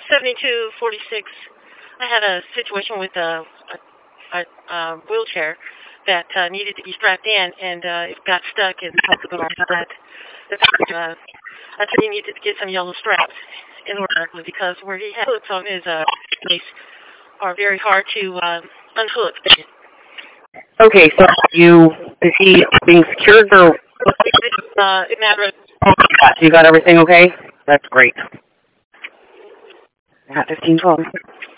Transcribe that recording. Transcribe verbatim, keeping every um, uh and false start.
seventy-two forty-six. I had a situation with a, a, a, a wheelchair that uh, needed to be strapped in, and uh, it got stuck and had to go on that. Uh, I said he needed to get some yellow straps in order, because where he had hooks on his uh, face are very hard to uh, unhook. Okay, so you is he being secured or? Uh, it matters. You got everything okay? That's great. At fifteen twelve.